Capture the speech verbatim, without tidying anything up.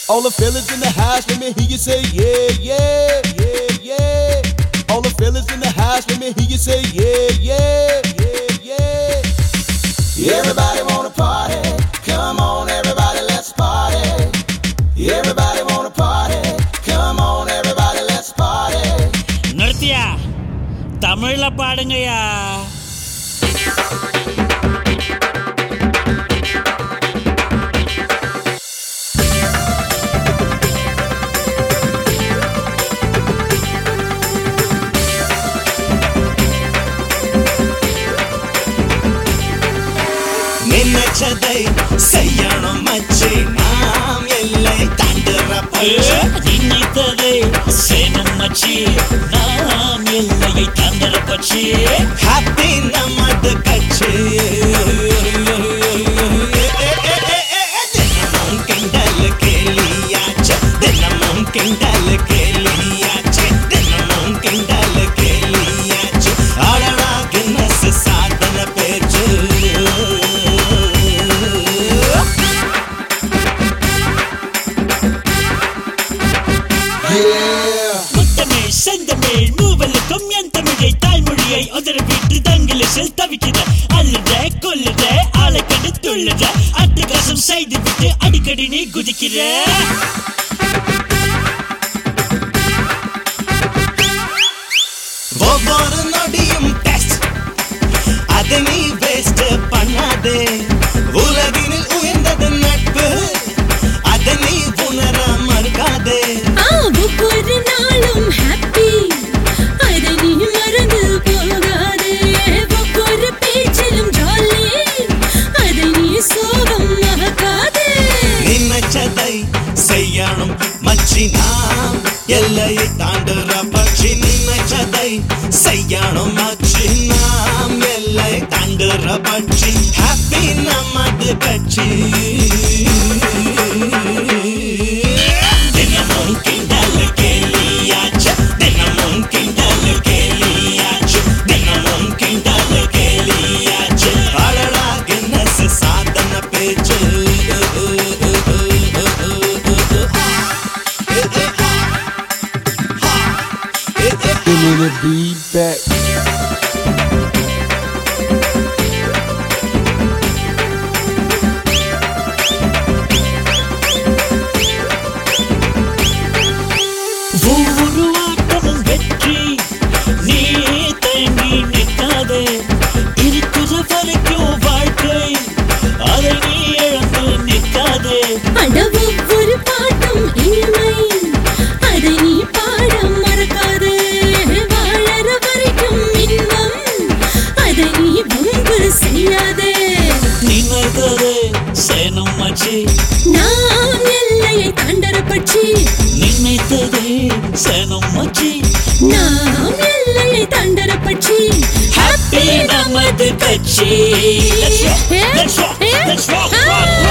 All the fellas in the house, let me hear you say yeah, yeah, yeah, yeah. All the fellas in the house, let me hear you say yeah, yeah, yeah, yeah. Everybody wanna party, come on everybody, let's party. Everybody wanna party, come on everybody, let's party. நிறுத்தியா, தமிழ்ல பாடுங்கயா. நினைச்சதை செய்யணும் மச்சி, நாம் எல்லை தாண்டுற பச்சு. நினைத்ததை செய்யணும் மச்சி, நாம் எல்லையை தாண்டுற பச்சு. ஹாப்பி நமது கட்சி. தினமும் கிண்டல் கேலியாச்சு, தினமும் கிண்டல் கேலியாச்சு, தினமும் கிண்டல் கேலியாச்சு. அழகா கின்னஸ் சாதன பேச்சு. முத்தமிழ் செந்தமிழ் மூவலுக்கும் என் தமிழை தாய்மொழியை உதறவிட்டு தங்கிலீஷில் தவிக்கிற அழுத கொல்லுற ஆளை கண்டு துள்ளுற அட்டகாசம் செய்து விட்டு அடிக்கடி நீ குதிக்கிற. ஒவ்வொரு நொடியும் டெஸ்ட், அதை நீ வேஸ்ட் பண்ணாதே. உலகினில் உயர்ந்தது நட்பு, அதை நீ உணர மறுக்காதே. ஒவ்வொரு நாளும் ஹாப்பி, அதை நீ மறந்து போகாதே. ஒவ்வொரு பேச்சிலும் ஜாலி, அதை நீ சோகம் மறக்காதே. நினைச்சதை செய்யணும் மச்சி, நாம் எல்லையை தாண்டுற பட்சி. நினைச்சதை செய்யணும் மச்சி, நாம் எல்லை தாண்டுற பட்சி. ஹாப்பி நமது கட்சி. தினமும் கிண்டல் கேலியாச்சு, தினமும் கிண்டல் கேலியாச்சு, தினமும் கிண்டல் கேலியாச்சு. அழகா கின்னஸ் சாதன பேச்சு. Feeling the beat back. ஒவ்வொரு ஆட்டமும் வெற்றி, நீ தேங்கி நிற்காதே. இருக்கிற வரைக்கும் வாழ்க்கை, அதை நீ இழந்து நிற்காதே. அட ஒவ்வொரு பாட்டும் இனிமை, அதை நீ பாட மறக்காதே. வாழற வரைக்கும் இன்பம், அதை நீ வம்பு செய்யாதே. நினைத்ததை செய்யணும் மச்சி, நாம் எல்லையை தாண்டற பட்சி. நினைத்ததை செய்யணும் மச்சி, நாம் எல்லையை தாண்டற பட்சி. ஹாப்பி நமது கட்சி. Let's rock, let's rock, let's rock, rock.